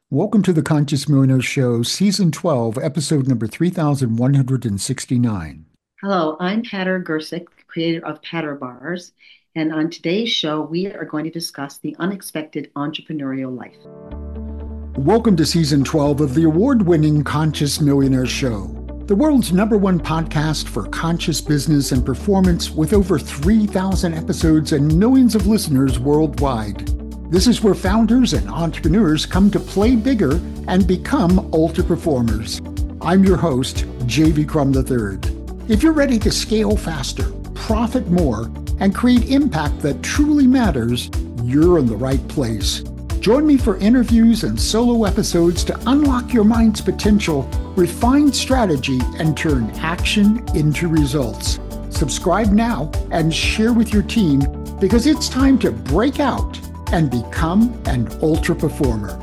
Welcome to the Conscious Millionaire Show, Season 12, Episode number 3169. Hello, I'm Patter Gersick, creator of Patter Bars, and on today's show, we are going to discuss the unexpected entrepreneurial life. Welcome to Season 12 of the award-winning Conscious Millionaire Show, the world's #1 podcast for conscious business and performance with over 3,000 episodes and millions of listeners worldwide. This is where founders and entrepreneurs come to play bigger and become ultra performers. I'm your host, J.V. Crum III. If you're ready to scale faster, profit more, and create impact that truly matters, you're in the right place. Join me for interviews and solo episodes to unlock your mind's potential, refine strategy, and turn action into results. Subscribe now and share with your team because it's time to break out and become an ultra performer.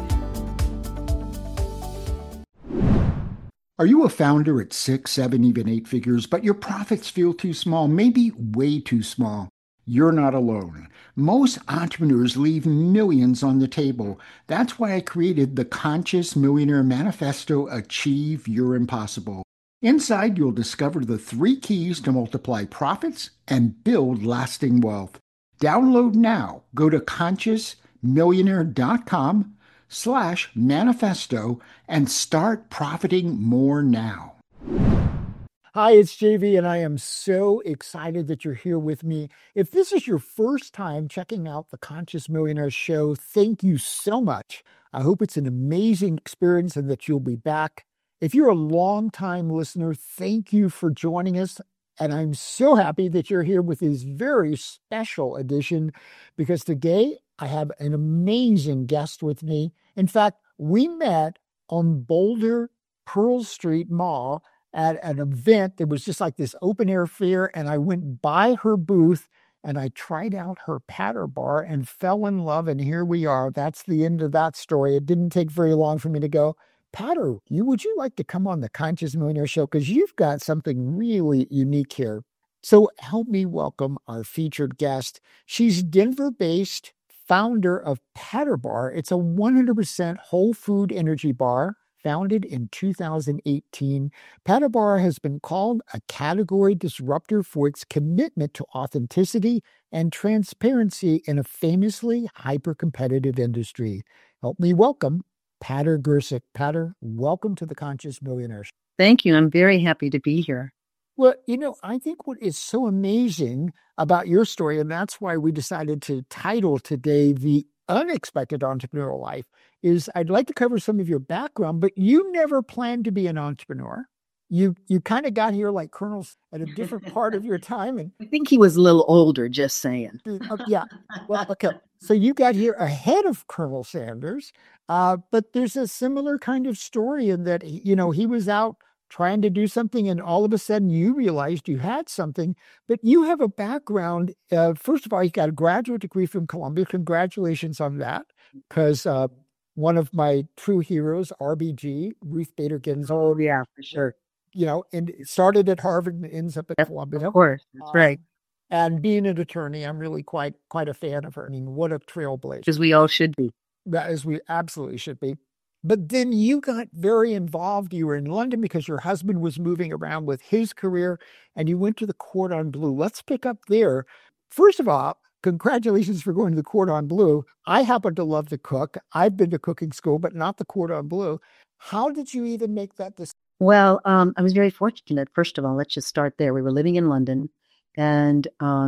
Are you a founder at 6, 7, even 8 figures, but your profits feel too small, maybe way too small? You're not alone. Most entrepreneurs leave millions on the table. That's why I created the Conscious Millionaire Manifesto, Achieve Your Impossible. Inside, you'll discover the 3 keys to multiply profits and build lasting wealth. Download now. Go to consciousmillionaire.com/manifesto and start profiting more now. Hi, it's JV, and I am so excited that you're here with me. If this is your first time checking out the Conscious Millionaire Show, thank you so much. I hope it's an amazing experience and that you'll be back. If you're a long-time listener, thank you for joining us. And I'm so happy that you're here with this very special edition because today I have an amazing guest with me. In fact, we met on Boulder Pearl Street Mall at an event that was just like this open air fair. And I went by her booth and I tried out her patter bar and fell in love. And here we are. That's the end of that story. It didn't take very long for me to go, Patter, would you like to come on the Conscious Millionaire Show? Because you've got something really unique here. So help me welcome our featured guest. She's Denver-based founder of Patter Bar. It's a 100% whole food energy bar founded in 2018. Patter Bar has been called a category disruptor for its commitment to authenticity and transparency in a famously hyper-competitive industry. Help me welcome Patter Gersick. Patter, welcome to the Conscious Millionaire Show. Thank you. I'm very happy to be here. Well, I think what is so amazing about your story, and that's why we decided to title today The Unexpected Entrepreneurial Life, is I'd like to cover some of your background, but you never planned to be an entrepreneur. You kind of got here like colonels at a different part of your time. And I think he was a little older, just saying. Yeah. Well, okay. So you got here ahead of Colonel Sanders, but there's a similar kind of story in that, he was out trying to do something and all of a sudden you realized you had something, but you have a background. First of all, you got a graduate degree from Columbia. Congratulations on that. Because one of my true heroes, RBG, Ruth Bader Ginsburg. Oh, yeah, for sure. And it started at Harvard and ends up at Columbia. Of course, that's right. And being an attorney, I'm really quite a fan of her. I mean, what a trailblazer. As we all should be. As we absolutely should be. But then you got very involved. You were in London because your husband was moving around with his career, and you went to the Cordon Bleu. Let's pick up there. First of all, congratulations for going to the Cordon Bleu. I happen to love to cook. I've been to cooking school, but not the Cordon Bleu. How did you even make that decision? Well, I was very fortunate. First of all, let's just start there. We were living in London, and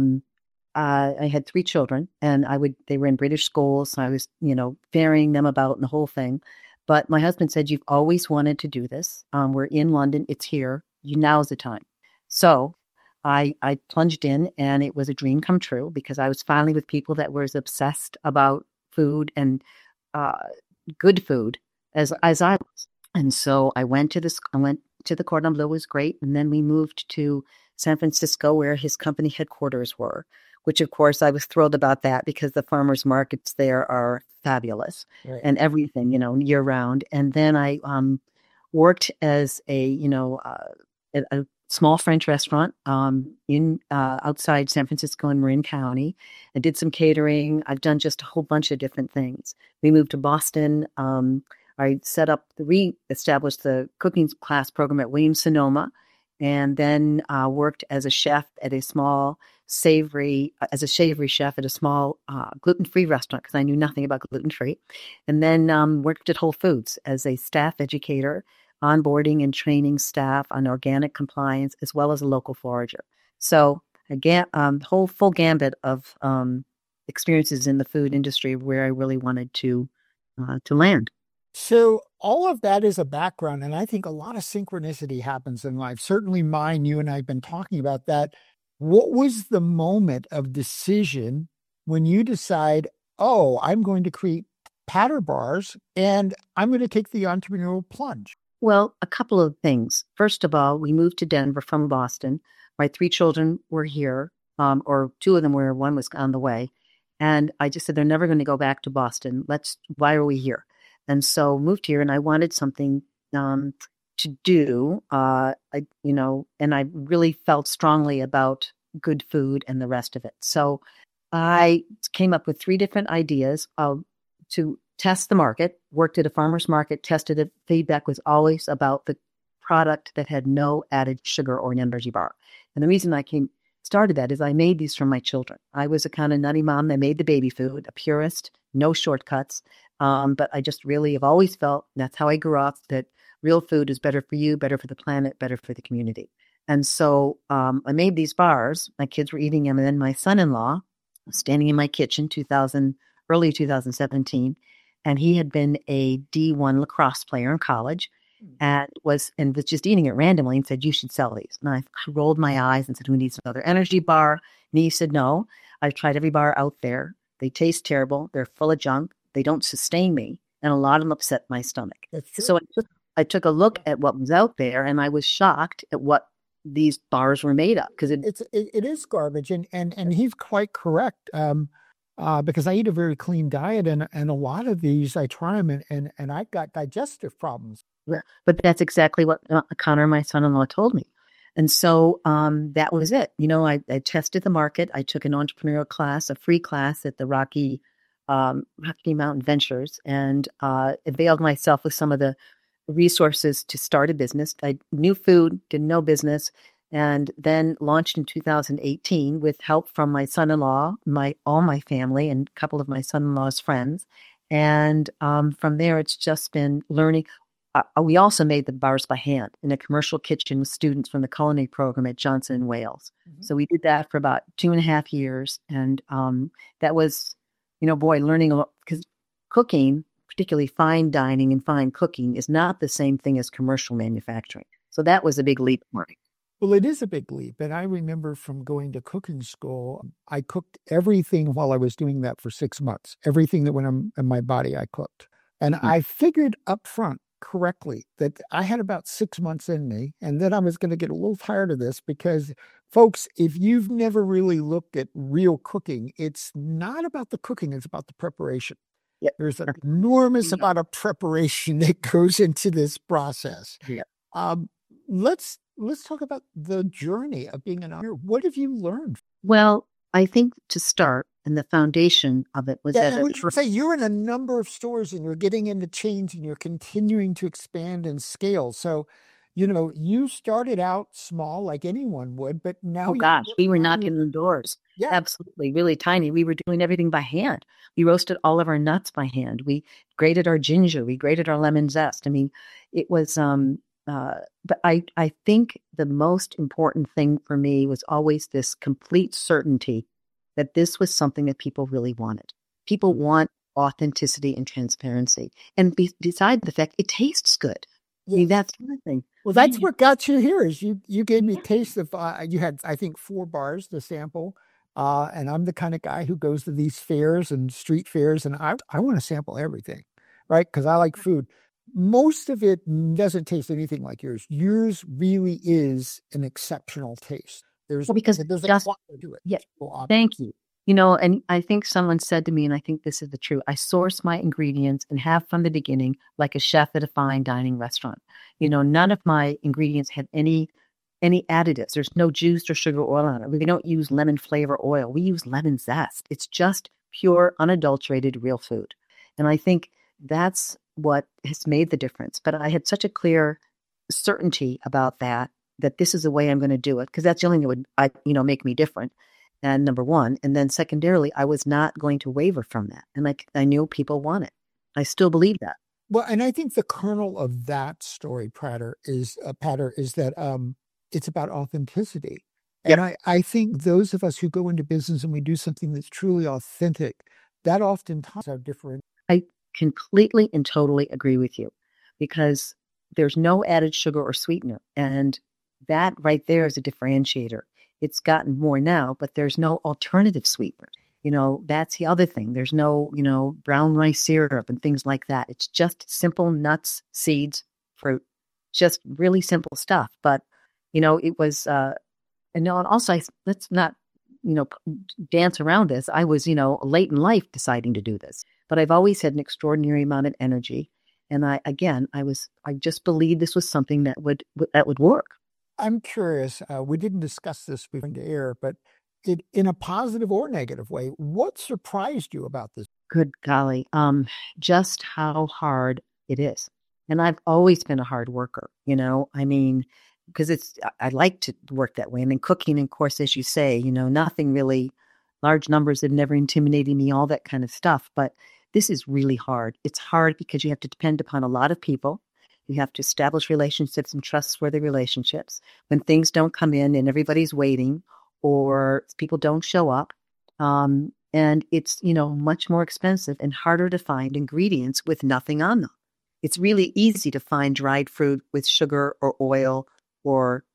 I had 3 children, and they were in British schools. So I was, ferrying them about and the whole thing. But my husband said, you've always wanted to do this. We're in London. It's here. Now's the time. So I plunged in, and it was a dream come true because I was finally with people that were as obsessed about food and good food as I was. And so I went to the Cordon Bleu. It was great. And then we moved to San Francisco where his company headquarters were, which of course I was thrilled about that because the farmers markets there are fabulous. Right. And everything, year round. And then I worked as a small French restaurant in outside San Francisco in Marin County. I did some catering. I've done just a whole bunch of different things. We moved to Boston. I re-established the cooking class program at Williams-Sonoma, and then worked as a chef at a small savory chef at a small gluten-free restaurant because I knew nothing about gluten-free. And then worked at Whole Foods as a staff educator, onboarding and training staff on organic compliance, as well as a local forager. So again, whole full gambit of experiences in the food industry where I really wanted to land. So all of that is a background, and I think a lot of synchronicity happens in life. Certainly mine, you and I have been talking about that. What was the moment of decision when you decide, oh, I'm going to create Patter Bars and I'm going to take the entrepreneurial plunge? Well, a couple of things. First of all, we moved to Denver from Boston. My 3 children were here, or 2 of them were, 1 was on the way. And I just said, they're never going to go back to Boston. Why are we here? And so moved here, and I wanted something to do, and I really felt strongly about good food and the rest of it. So I came up with 3 different ideas to test the market, worked at a farmer's market, tested it. Feedback was always about the product that had no added sugar or an energy bar. And the reason I started that is I made these for my children. I was a kind of nutty mom that made the baby food, a purist, no shortcuts. But I just really have always felt, that's how I grew up, that real food is better for you, better for the planet, better for the community. And so I made these bars. My kids were eating them. And then my son-in-law was standing in my kitchen, early 2017. And he had been a D1 lacrosse player in college and was just eating it randomly and said, you should sell these. And I rolled my eyes and said, who needs another energy bar? And he said, no, I've tried every bar out there. They taste terrible. They're full of junk. They don't sustain me. And a lot of them upset my stomach. So I took a look at what was out there, and I was shocked at what these bars were made of. Because it is garbage. And he's quite correct. Because I eat a very clean diet, and a lot of these I try them and I got digestive problems. But that's exactly what Connor, my son-in-law, told me. And so that was it. I tested the market. I took an entrepreneurial class, a free class at the Rocky Mountain Ventures, and availed myself with some of the resources to start a business. I knew food, didn't know business, and then launched in 2018 with help from my son-in-law, all my family, and a couple of my son-in-law's friends. And from there, it's just been learning. We also made the bars by hand in a commercial kitchen with students from the culinary program at Johnson & Wales. Mm-hmm. So we did that for about 2.5 years. And that was, learning a lot, because cooking, particularly fine dining and fine cooking, is not the same thing as commercial manufacturing. So that was a big leap for me. Well, it is a big leap. And I remember from going to cooking school, I cooked everything while I was doing that for 6 months. Everything that went in my body, I cooked. And I figured up front correctly that I had about 6 months in me, and then I was going to get a little tired of this because, folks, if you've never really looked at real cooking, it's not about the cooking, it's about the preparation. Yep. There's an enormous amount of preparation that goes into this process. Yep. Let's talk about the journey of being an entrepreneur. What have you learned? Well, I think to start, and the foundation of it was say you're in a number of stores and you're getting into chains and you're continuing to expand and scale. So, you started out small like anyone would, but now we were knocking the doors. Yeah, absolutely, really tiny. We were doing everything by hand. We roasted all of our nuts by hand. We grated our ginger. We grated our lemon zest. I mean, it was. But I think the most important thing for me was always this complete certainty that this was something that people really wanted. People want authenticity and transparency. And beside the fact, it tastes good. Yeah. I mean, that's one thing. Well, that's what got you here is you gave me a taste of, you had, I think, 4 bars to sample. And I'm the kind of guy who goes to these fairs and street fairs, and I want to sample everything, right? Because I like food. Most of it doesn't taste anything like yours. Yours really is an exceptional taste. There's a quality to it. Yeah, thank you. And I think someone said to me, and I think this is the truth, I source my ingredients and have from the beginning like a chef at a fine dining restaurant. None of my ingredients have any additives. There's no juice or sugar oil on it. We don't use lemon flavor oil. We use lemon zest. It's just pure, unadulterated, real food. And I think that's what has made the difference. But I had such a clear certainty about that this is the way I'm going to do it, because that's the only thing that would, make me different. And number one, and then secondarily, I was not going to waver from that. And I knew people want it. I still believe that. Well, and I think the kernel of that story, Patter, is that it's about authenticity. Yep. And I think those of us who go into business and we do something that's truly authentic, that oftentimes are different. I completely and totally agree with you, because there's no added sugar or sweetener. And that right there is a differentiator. It's gotten more now, but there's no alternative sweetener. That's the other thing. There's no, brown rice syrup and things like that. It's just simple nuts, seeds, fruit, just really simple stuff. But, it was, and also let's not, dance around this. I was, late in life deciding to do this, but I've always had an extraordinary amount of energy. And I just believed this was something that would work. I'm curious, we didn't discuss this before the air, but in a positive or negative way, what surprised you about this? Good golly, just how hard it is. And I've always been a hard worker, because I like to work that way. And in cooking, of course, as you say, nothing really, large numbers have never intimidated me, all that kind of stuff. But this is really hard. It's hard because you have to depend upon a lot of people. You have to establish relationships and trustworthy relationships. When things don't come in and everybody's waiting, or people don't show up, and it's, much more expensive and harder to find ingredients with nothing on them. It's really easy to find dried fruit with sugar or oil or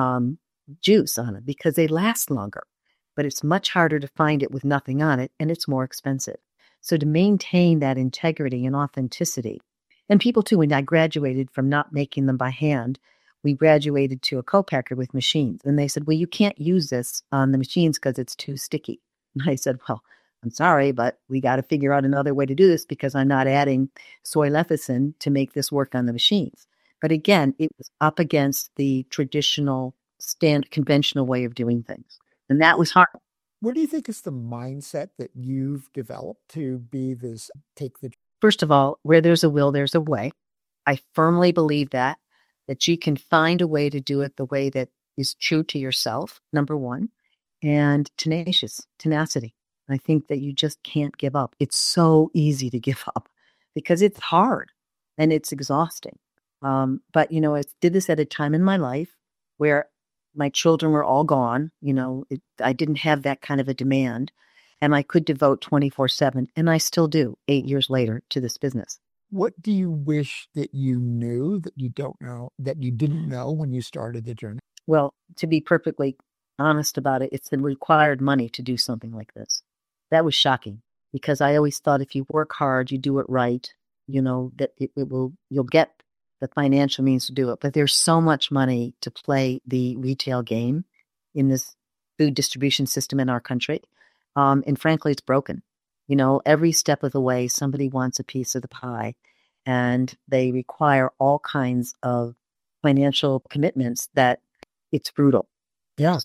juice on it because they last longer. But it's much harder to find it with nothing on it, and it's more expensive. So to maintain that integrity and authenticity, and people too, when I graduated from not making them by hand, we graduated to a co-packer with machines. And they said, well, you can't use this on the machines because it's too sticky. And I said, well, I'm sorry, but we got to figure out another way to do this because I'm not adding soy lecithin to make this work on the machines. But again, it was up against the traditional, conventional way of doing things. And that was hard. What do you think is the mindset that you've developed to be this, First of all, where there's a will, there's a way. I firmly believe that you can find a way to do it the way that is true to yourself, number one, and tenacity. I think that you just can't give up. It's so easy to give up because it's hard and it's exhausting. But, I did this at a time in my life where my children were all gone. I didn't have that kind of a demand, and I could devote 24/7, and I still do 8 years later to this business. What do you wish that you knew that you don't know, that you didn't know when you started the journey? Well, to be perfectly honest about it, it's the required money to do something like this. That was shocking because I always thought if you work hard, you do it right, that you'll get the financial means to do it. But there's so much money to play the retail game in this food distribution system in our country. And frankly, it's broken. Every step of the way, somebody wants a piece of the pie, and they require all kinds of financial commitments that it's brutal. Yeah,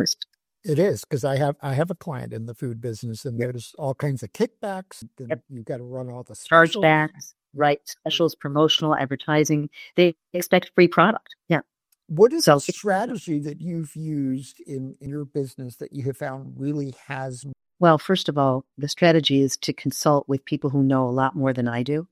it is, because I have a client in the food business, and there's all kinds of kickbacks. Yep. You've got to run all the chargebacks, right? Specials, promotional advertising. They expect free product. Yeah. What is the strategy that you've used in your business that you have found really has? Well, first of all, the strategy is to consult with people who know a lot more than I do.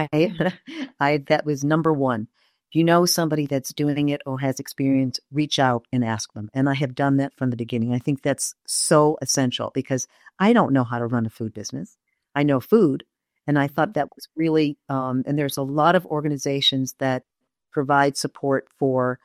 That was number one. If you know somebody that's doing it or has experience, reach out and ask them. And I have done that from the beginning. I think that's so essential because I don't know how to run a food business. I know food. And I thought that was really, and there's a lot of organizations that provide support for,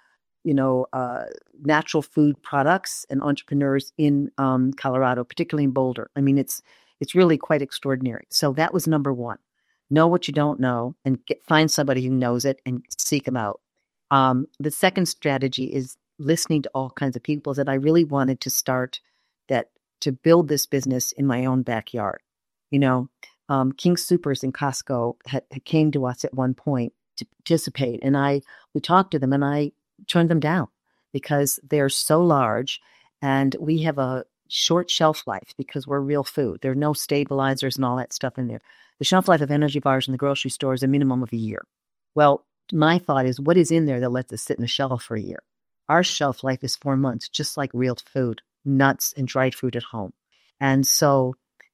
natural food products and entrepreneurs in Colorado, particularly in Boulder. I mean, it's really quite extraordinary. So that was number one. Know what you don't know and find somebody who knows it and seek them out. The second strategy is listening to all kinds of people that I really wanted to start to build this business in my own backyard. King Soopers and Costco had came to us at one point to participate, and we talked to them, and I turned them down because they're so large, and we have a short shelf life because we're real food. There are no stabilizers and all that stuff in there. The shelf life of energy bars in the grocery store is a minimum of a year. Well, my thought is, what is in there that lets us sit in the shelf for a year? Our shelf life is 4 months, just like real food, nuts and dried fruit at home. And so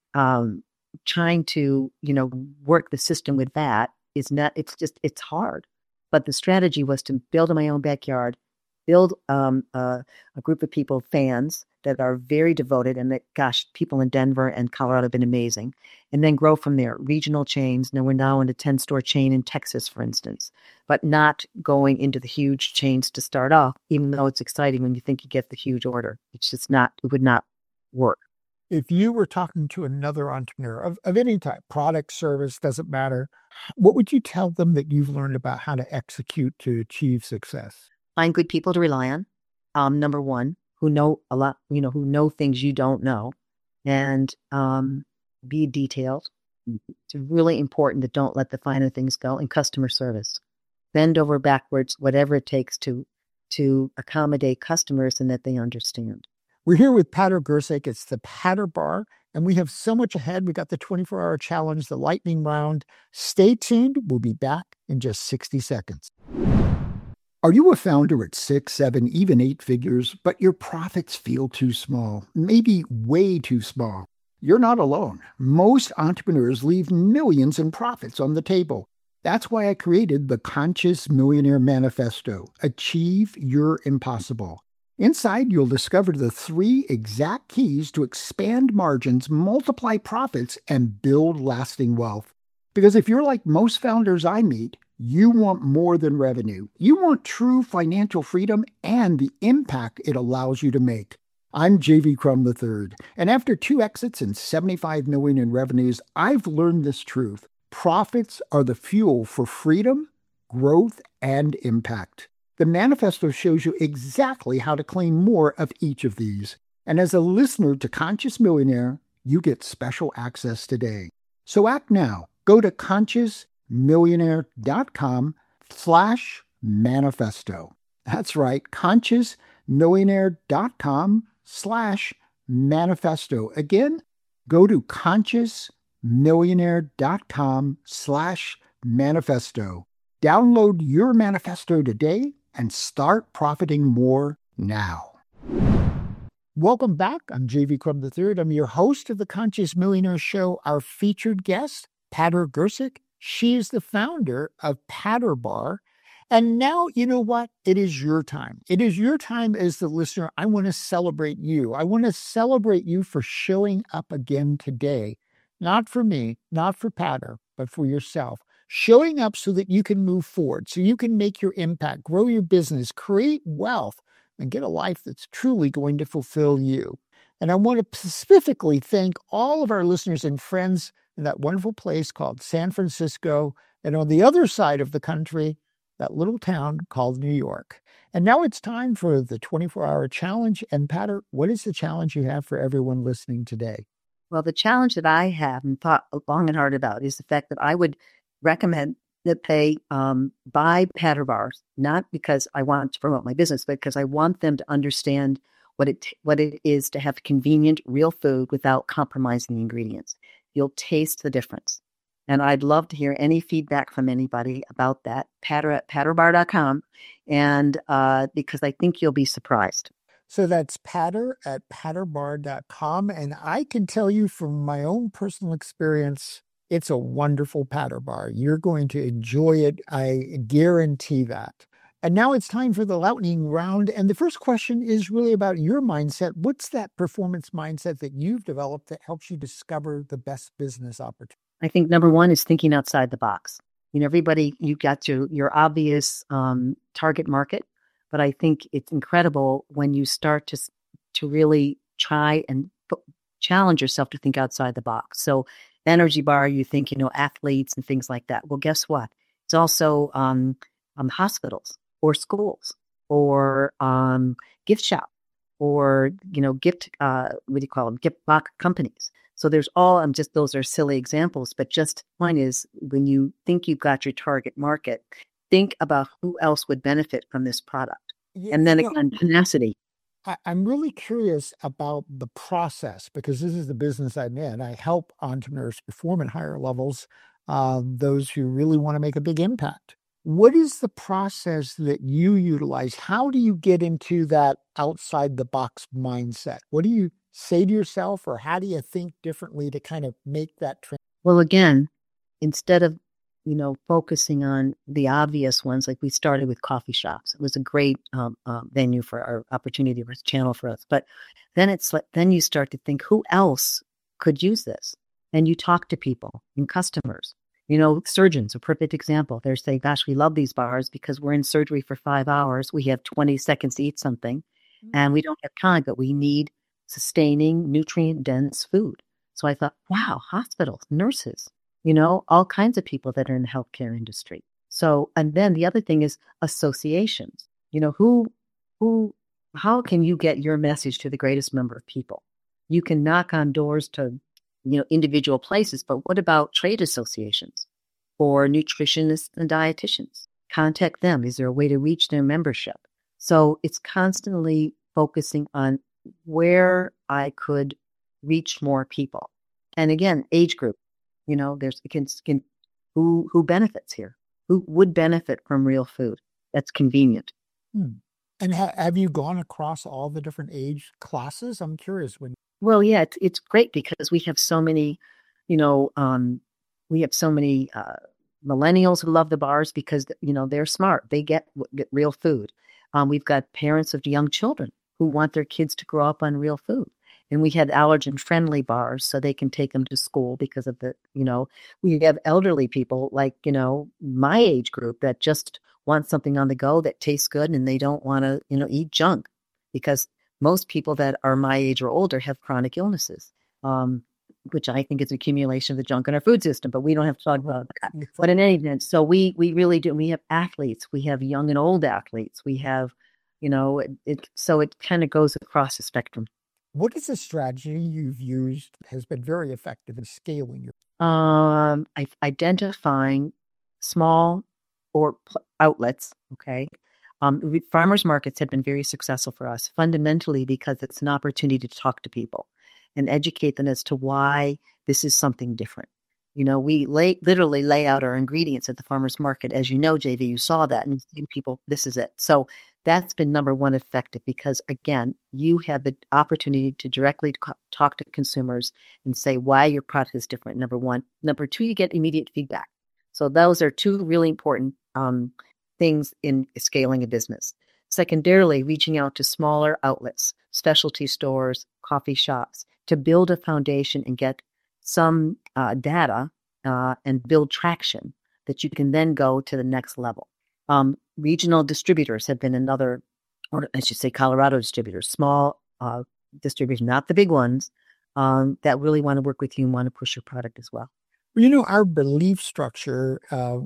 trying to, work the system with that is not, it's hard. But the strategy was to build in my own backyard, build a group of people, fans that are very devoted, and that, gosh, people in Denver and Colorado have been amazing, and then grow from there. Regional chains. Now we're now in a 10-store chain in Texas, for instance, but not going into the huge chains to start off, even though it's exciting when you think you get the huge order. It's just not, it would not work. If you were talking to another entrepreneur of any type, product, service, doesn't matter, what would you tell them that you've learned about how to execute to achieve success? Find good people to rely on. Number one, who know a lot, who know things you don't know, and be detailed. It's really important that don't let the finer things go. And customer service. Bend over backwards, whatever it takes to accommodate customers and that they understand. We're here with Patter Gersick. It's the Patter Bar, and we have so much ahead. We got the 24-hour challenge, the lightning round. Stay tuned. We'll be back in just 60 seconds. Are you a founder at 6, 7, even 8 figures, but your profits feel too small, maybe way too small? You're not alone. Most entrepreneurs leave millions in profits on the table. That's why I created the Conscious Millionaire Manifesto, Achieve Your Impossible. Inside, you'll discover the 3 exact keys to expand margins, multiply profits, and build lasting wealth. Because if you're like most founders I meet, you want more than revenue. You want true financial freedom and the impact it allows you to make. I'm J.V. Crum III, and after 2 exits and $75 million in revenues, I've learned this truth. Profits are the fuel for freedom, growth, and impact. The manifesto shows you exactly how to claim more of each of these. And as a listener to Conscious Millionaire, you get special access today. So act now. Go to consciousmillionaire.com/manifesto. That's right, consciousmillionaire.com/manifesto. Again, go to consciousmillionaire.com/manifesto. Download your manifesto today and start profiting more now. Welcome back. I'm J.V. Crum III. I'm your host of the Conscious Millionaire Show. Our featured guest, Patter Gersick. She is the founder of Patter Bar. And now, you know what? It is your time. It is your time as the listener. I want to celebrate you. I want to celebrate you for showing up again today. Not for me, not for Patter, but for yourself. Showing up so that you can move forward, so you can make your impact, grow your business, create wealth, and get a life that's truly going to fulfill you. And I want to specifically thank all of our listeners and friends in that wonderful place called San Francisco, and on the other side of the country, that little town called New York. And now it's time for the 24-hour challenge. And Patter, what is the challenge you have for everyone listening today? Well, the challenge that I have and thought long and hard about is the fact that I would recommend that they buy Patter Bars, not because I want to promote my business, but because I want them to understand what it is to have convenient, real food without compromising the ingredients. You'll taste the difference. And I'd love to hear any feedback from anybody about that. Patter at patterbar.com, and because I think you'll be surprised. So that's Patter at patterbar.com. And I can tell you from my own personal experience, it's a wonderful Patter Bar. You're going to enjoy it. I guarantee that. And now it's time for the lightning round. And the first question is really about your mindset. What's that performance mindset that you've developed that helps you discover the best business opportunity? I think number one is thinking outside the box. Everybody, you got your obvious target market, but I think it's incredible when you start to really try and challenge yourself to think outside the box. So energy bar, you think, athletes and things like that. Well, guess what? It's also hospitals or schools or gift shop or, gift, what do you call them? Gift box companies. So there's those are silly examples, but just one is when you think you've got your target market, think about who else would benefit from this product. Yeah, and then again, tenacity. I'm really curious about the process because this is the business I'm in. I help entrepreneurs perform at higher levels, those who really want to make a big impact. What is the process that you utilize? How do you get into that outside the box mindset? What do you say to yourself, or how do you think differently to kind of make that transition? Well, again, instead of, focusing on the obvious ones, like we started with coffee shops. It was a great venue for our opportunity, for channel for us. But then then you start to think, who else could use this? And you talk to people and customers. Surgeons, a perfect example. They're saying, gosh, we love these bars because we're in surgery for 5 hours. We have 20 seconds to eat something and we don't have time, but we need sustaining, nutrient dense food. So I thought, wow, hospitals, nurses, all kinds of people that are in the healthcare industry. So, and then the other thing is associations. How can you get your message to the greatest number of people? You can knock on doors to, individual places, but what about trade associations or nutritionists and dietitians? Contact them. Is there a way to reach their membership? So it's constantly focusing on where I could reach more people. And again, age group, there's who benefits here? Who would benefit from real food that's convenient? And have you gone across all the different age classes? I'm curious when. Well, yeah, it's great because we have so many, millennials who love the bars because, they're smart. They get real food. We've got parents of young children who want their kids to grow up on real food. And we had allergen-friendly bars so they can take them to school because of we have elderly people like, my age group that just want something on the go that tastes good and they don't want to, eat junk because most people that are my age or older have chronic illnesses, which I think is an accumulation of the junk in our food system, but we don't have to talk about that. But in any event, so we really do. We have athletes, we have young and old athletes, we have, so it kind of goes across the spectrum. What is a strategy you've used that has been very effective in scaling your? Identifying small or outlets. Okay. Farmers markets have been very successful for us fundamentally because it's an opportunity to talk to people and educate them as to why this is something different. We literally lay out our ingredients at the farmers market. As you know, JV, you saw that and people, this is it. So that's been number one effective because again, you have the opportunity to directly talk to consumers and say why your product is different. Number one. Number two, you get immediate feedback. So those are two really important things in scaling a business. Secondarily, reaching out to smaller outlets, specialty stores, coffee shops to build a foundation and get some data and build traction that you can then go to the next level. Regional distributors have been another, or I should say Colorado distributors, small distributors, not the big ones, that really want to work with you and want to push your product as well. Our belief structure,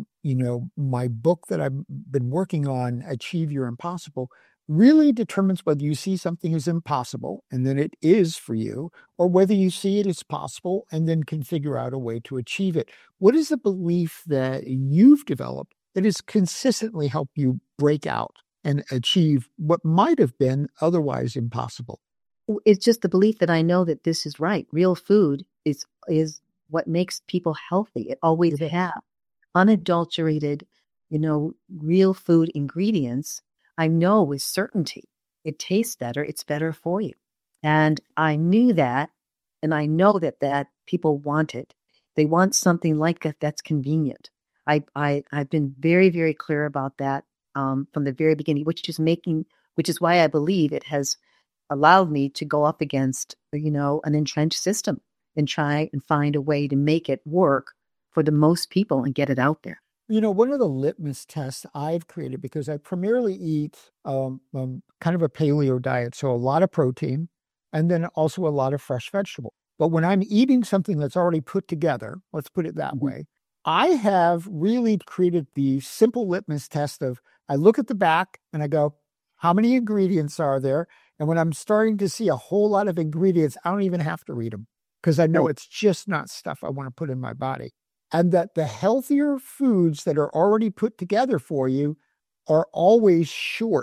my book that I've been working on, Achieve Your Impossible, really determines whether you see something as impossible and then it is for you, or whether you see it as possible and then can figure out a way to achieve it. What is the belief that you've developed that has consistently helped you break out and achieve what might have been otherwise impossible? It's just the belief that I know that this is right. Real food is what makes people healthy. It always has. Unadulterated, real food ingredients, I know with certainty it tastes better, it's better for you. And I knew that, and I know that people want it. They want something like that that's convenient. I've been very, very clear about that from the very beginning, which is why I believe it has allowed me to go up against, an entrenched system and try and find a way to make it work for the most people and get it out there. One of the litmus tests I've created, because I primarily eat kind of a paleo diet, so a lot of protein and then also a lot of fresh vegetable. But when I'm eating something that's already put together, let's put it that way, I have really created the simple litmus test of I look at the back and I go, how many ingredients are there? And when I'm starting to see a whole lot of ingredients, I don't even have to read them because I know it's just not stuff I want to put in my body. And that the healthier foods that are already put together for you are always short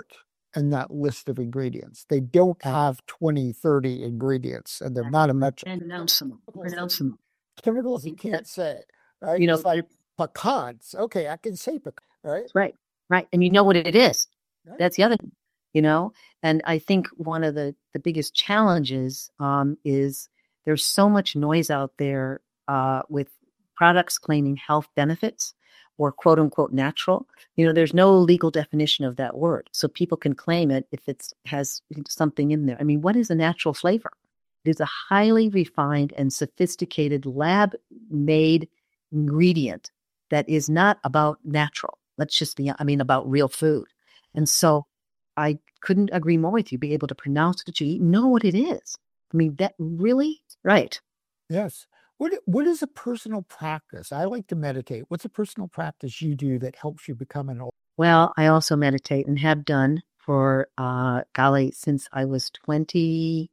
in that list of ingredients. They don't have 20, 30 ingredients, and they're not a much. And pronounce them. Chemicals you can't say, right? You know, it's like pecans. Okay, I can say pecan, right? Right. And you know what it is. Right. That's the other thing, And I think one of the biggest challenges is there's so much noise out there with products claiming health benefits or quote unquote natural. There's no legal definition of that word. So people can claim it if it has something in there. I mean, what is a natural flavor? It is a highly refined and sophisticated lab-made ingredient that is not about natural. About real food. And so I couldn't agree more with you. Be able to pronounce what you eat, know what it is. I mean, that really, right. Yes. What is a personal practice? I like to meditate. What's a personal practice you do that helps you become an old? Well, I also meditate and have done for, since I was 20,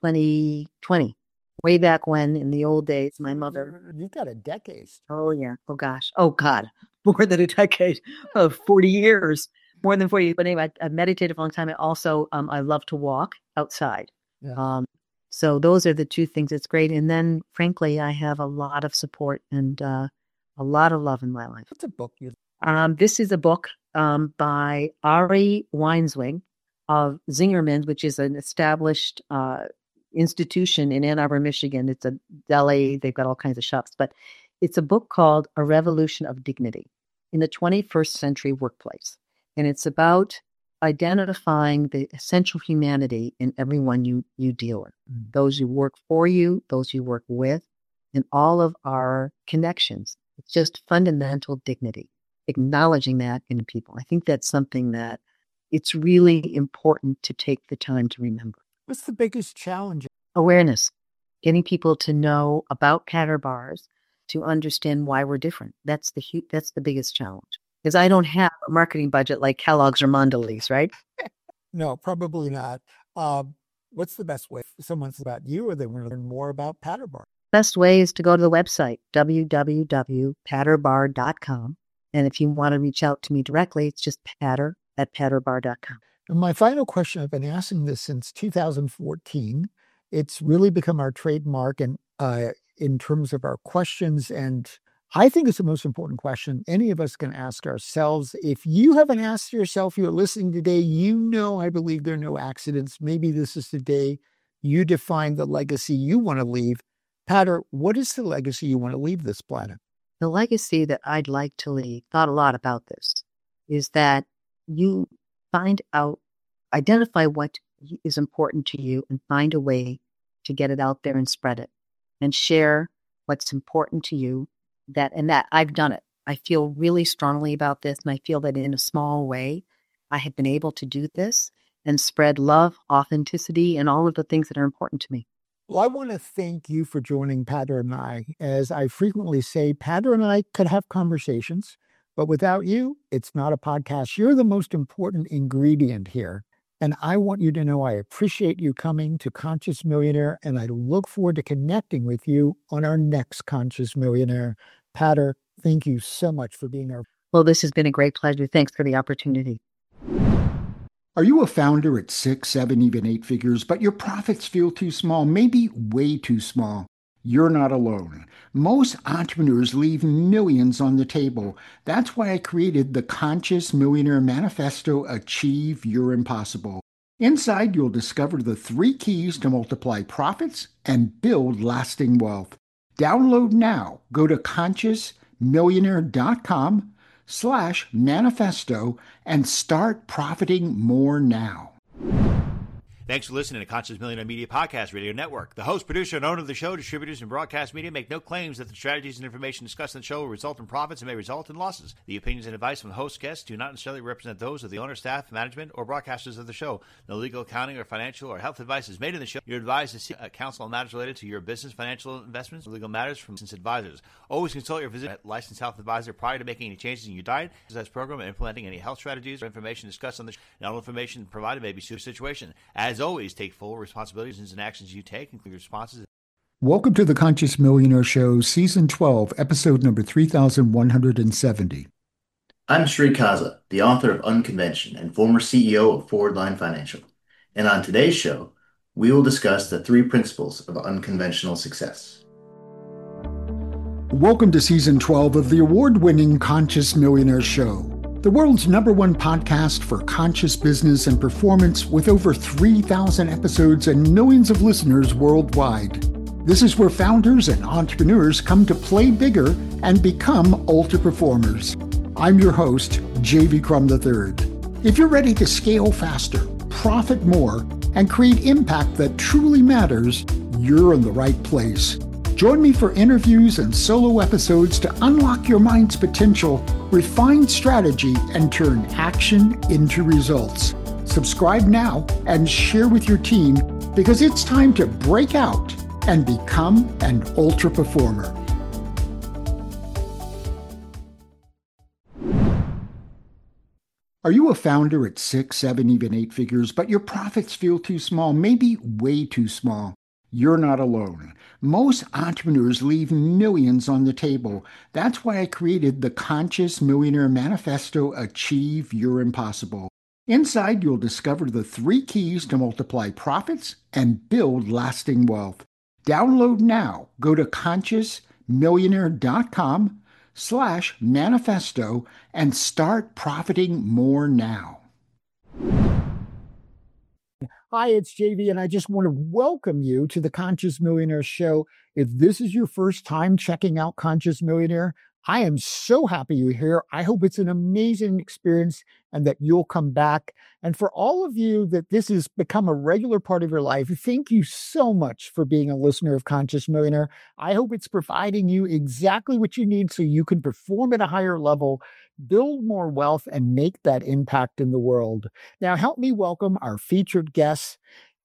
way back when in the old days, my mother. You've got a decade. Oh, yeah. Oh, gosh. Oh, God. More than a decade of 40 years, more than 40. But anyway, I meditated for a long time. I also, I love to walk outside. Yeah. So those are the two things that's great. And then, frankly, I have a lot of support and a lot of love in my life. What's a book you? This is a book by Ari Weinswig of Zingerman, which is an established institution in Ann Arbor, Michigan. It's a deli. They've got all kinds of shops. But it's a book called A Revolution of Dignity in the 21st Century Workplace. And it's about identifying the essential humanity in everyone you deal with, those who work for you, those you work with, and all of our connections. It's just fundamental dignity, acknowledging that in people. I think that's something that it's really important to take the time to remember. What's the biggest challenge? Awareness, getting people to know about Patter Bars, to understand why we're different. That's the biggest challenge. Because I don't have a marketing budget like Kellogg's or Mondelez, right? No, probably not. What's the best way? If someone's about you or they want to learn more about Patter Bar? Best way is to go to the website, www.patterbar.com. And if you want to reach out to me directly, it's just patter@patterbar.com. And my final question, I've been asking this since 2014. It's really become our trademark and in terms of our questions, and I think it's the most important question any of us can ask ourselves. If you haven't asked yourself, you're listening today, I believe there are no accidents. Maybe this is the day you define the legacy you want to leave. Patter, what is the legacy you want to leave this planet? The legacy that I'd like to leave, thought a lot about this, is that you identify what is important to you and find a way to get it out there and spread it and share what's important to you. That I've done it. I feel really strongly about this, and I feel that in a small way, I have been able to do this and spread love, authenticity, and all of the things that are important to me. Well, I want to thank you for joining Patter and I. As I frequently say, Patter and I could have conversations, but without you, it's not a podcast. You're the most important ingredient here. And I want you to know I appreciate you coming to Conscious Millionaire, and I look forward to connecting with you on our next Conscious Millionaire. Patter, thank you so much for being our... Well, this has been a great pleasure. Thanks for the opportunity. Are you a founder at 6, 7, even 8 figures, but your profits feel too small, maybe way too small? You're not alone. Most entrepreneurs leave millions on the table. That's why I created the Conscious Millionaire Manifesto, Achieve Your Impossible. Inside, you'll discover the 3 keys to multiply profits and build lasting wealth. Download now. Go to consciousmillionaire.com/manifesto and start profiting more now. Thanks for listening to Conscious Millionaire Media Podcast Radio Network. The host, producer, and owner of the show, distributors, and broadcast media make no claims that the strategies and information discussed in the show will result in profits and may result in losses. The opinions and advice from the host guests do not necessarily represent those of the owner, staff, management, or broadcasters of the show. No legal, accounting, or financial or health advice is made in the show. You're advised to seek counsel on matters related to your business, financial investments, or legal matters from licensed advisors. Always consult your licensed health advisor prior to making any changes in your diet, exercise program, or implementing any health strategies or information discussed on the show. Not all information provided may be suited to the situation. As always, take full responsibilities and actions you take, including responses. Welcome to the Conscious Millionaire Show, Season 12, Episode number 3170. I'm Sri Kaza, the author of Unconvention and former CEO of Forward Line Financial. And on today's show, we will discuss the three principles of unconventional success. Welcome to Season 12 of the award-winning Conscious Millionaire Show, the world's #1 podcast for conscious business and performance with over 3,000 episodes and millions of listeners worldwide. This is where founders and entrepreneurs come to play bigger and become ultra performers. I'm your host, J.V. Crum III. If you're ready to scale faster, profit more, and create impact that truly matters, you're in the right place. Join me for interviews and solo episodes to unlock your mind's potential, refine strategy, and turn action into results. Subscribe now and share with your team because it's time to break out and become an ultra performer. Are you a founder at 6, 7, even 8 figures, but your profits feel too small, maybe way too small? You're not alone. Most entrepreneurs leave millions on the table. That's why I created the Conscious Millionaire Manifesto, Achieve Your Impossible. Inside, you'll discover the 3 keys to multiply profits and build lasting wealth. Download now. Go to consciousmillionaire.com/manifesto and start profiting more now. Hi, it's JV, and I just want to welcome you to the Conscious Millionaire Show. If this is your first time checking out Conscious Millionaire, I am so happy you're here. I hope it's an amazing experience and that you'll come back. And for all of you that this has become a regular part of your life, thank you so much for being a listener of Conscious Millionaire. I hope it's providing you exactly what you need so you can perform at a higher level, build more wealth, and make that impact in the world. Now, help me welcome our featured guest.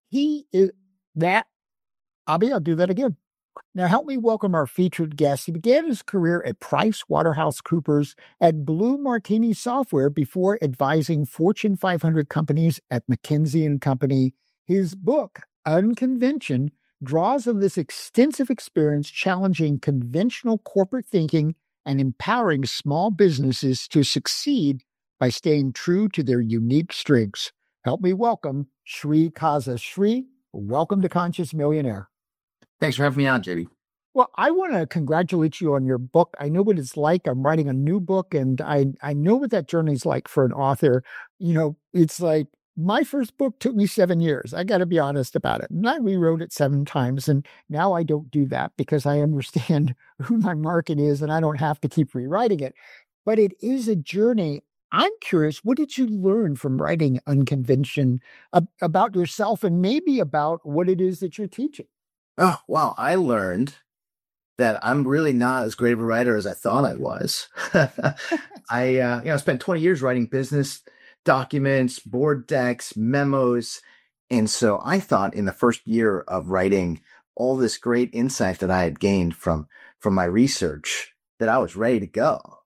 I'll do that again. Now, help me welcome our featured guest. He began his career at PricewaterhouseCoopers at Blue Martini Software before advising Fortune 500 companies at McKinsey & Company. His book, Unconvention, draws on this extensive experience challenging conventional corporate thinking and empowering small businesses to succeed by staying true to their unique strengths. Help me welcome Sri Kaza. Sri, welcome to Conscious Millionaire. Thanks for having me on, JB. Well, I want to congratulate you on your book. I know what it's like. I'm writing a new book, and I know what that journey is like for an author. You know, it's like my first book took me 7 years. I got to be honest about it. And I rewrote it 7 times, and now I don't do that because I understand who my market is, and I don't have to keep rewriting it. But it is a journey. I'm curious, what did you learn from writing Unconvention about yourself and maybe about what it is that you're teaching? Oh, wow. I learned that I'm really not as great of a writer as I thought I was. I spent 20 years writing business documents, board decks, memos. And so I thought in the first year of writing all this great insight that I had gained from my research that I was ready to go.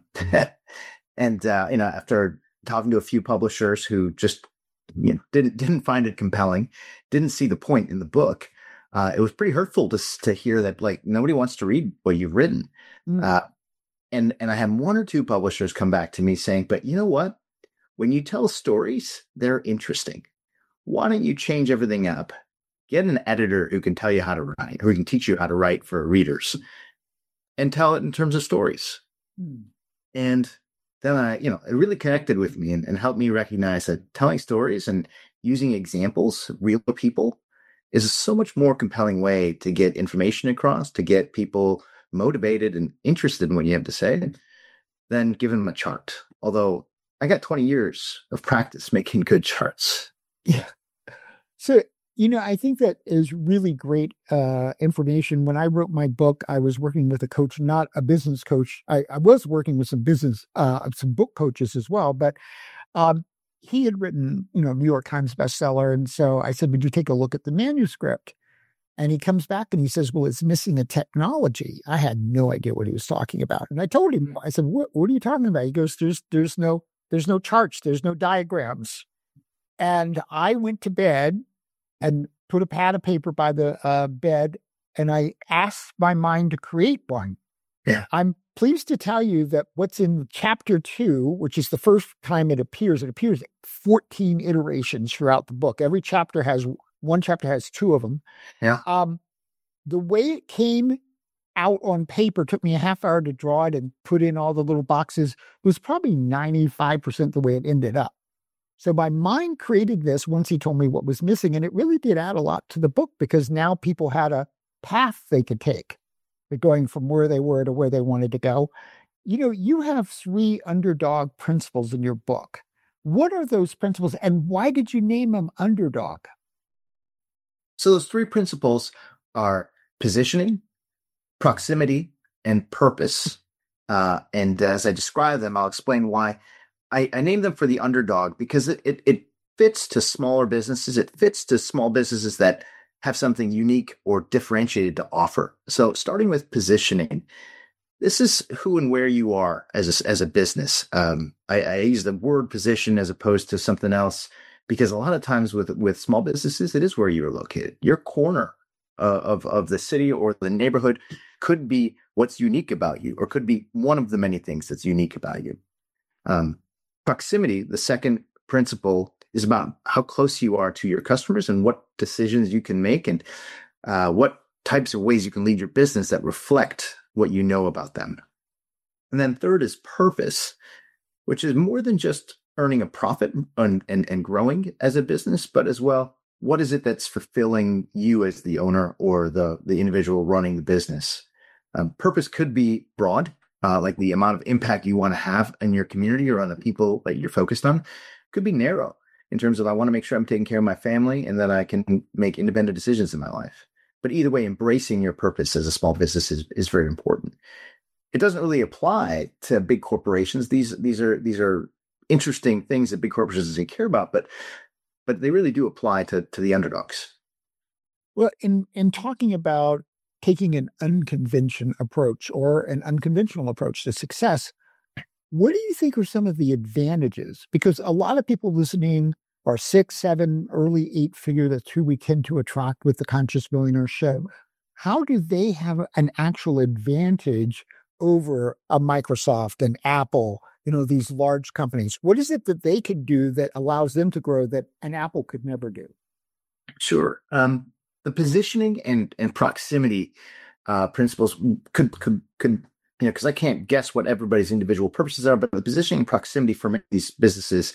After talking to a few publishers who just didn't find it compelling, didn't see the point in the book, it was pretty hurtful to hear that nobody wants to read what you've written. And I had 1 or 2 publishers come back to me saying, but you know what? When you tell stories, they're interesting. Why don't you change everything up? Get an editor who can tell you how to write, who can teach you how to write for readers, and tell it in terms of stories. And then it really connected with me and helped me recognize that telling stories and using examples, real people, is a so much more compelling way to get information across, to get people motivated and interested in what you have to say, than giving them a chart. Although I got 20 years of practice making good charts. Yeah. So, I think that is really great information. When I wrote my book, I was working with a coach, not a business coach. I was working with some book coaches as well, but he had written, New York Times bestseller. And so I said, would you take a look at the manuscript? And he comes back and he says, well, it's missing a technology. I had no idea what he was talking about. And I told him, I said, what are you talking about? He goes, there's no charts. There's no diagrams. And I went to bed and put a pad of paper by the bed. And I asked my mind to create one. Yeah. I'm pleased to tell you that what's in chapter 2, which is the first time it appears 14 iterations throughout the book. Every chapter has one chapter has 2 of them. Yeah. The way it came out on paper took me a half hour to draw it and put in all the little boxes. It was probably 95% the way it ended up. So my mind created this once he told me what was missing, and it really did add a lot to the book because now people had a path they could take, going from where they were to where they wanted to go. You have 3 underdog principles in your book. What are those principles, and why did you name them underdog? So those 3 principles are positioning, proximity, and purpose. And as I describe them, I'll explain why. I named them for the underdog because it fits to smaller businesses. It fits to small businesses that have something unique or differentiated to offer. So starting with positioning, this is who and where you are as a business. I use the word position as opposed to something else because a lot of times with small businesses, it is where you are located. Your corner of the city or the neighborhood could be what's unique about you, or could be one of the many things that's unique about you. Proximity, the second principle, is about how close you are to your customers and what decisions you can make and what types of ways you can lead your business that reflect what you know about them. And then third is purpose, which is more than just earning a profit and growing as a business, but as well, what is it that's fulfilling you as the owner or the individual running the business? Purpose could be broad, like the amount of impact you want to have in your community or on the people that you're focused on. Could be narrow in terms of I want to make sure I'm taking care of my family and that I can make independent decisions in my life. But either way, embracing your purpose as a small business is very important. It doesn't really apply to big corporations. These are interesting things that big corporations care about, but they really do apply to the underdogs. Well, in talking about taking an unconventional approach or an unconventional approach to success, what do you think are some of the advantages? Because a lot of people listening are 6, 7, early 8-figure. That's who we tend to attract with the Conscious Millionaire show. How do they have an actual advantage over a Microsoft and Apple, these large companies? What is it that they could do that allows them to grow that an Apple could never do? Sure. The positioning and proximity principles could because I can't guess what everybody's individual purposes are, but the positioning and proximity for many of these businesses,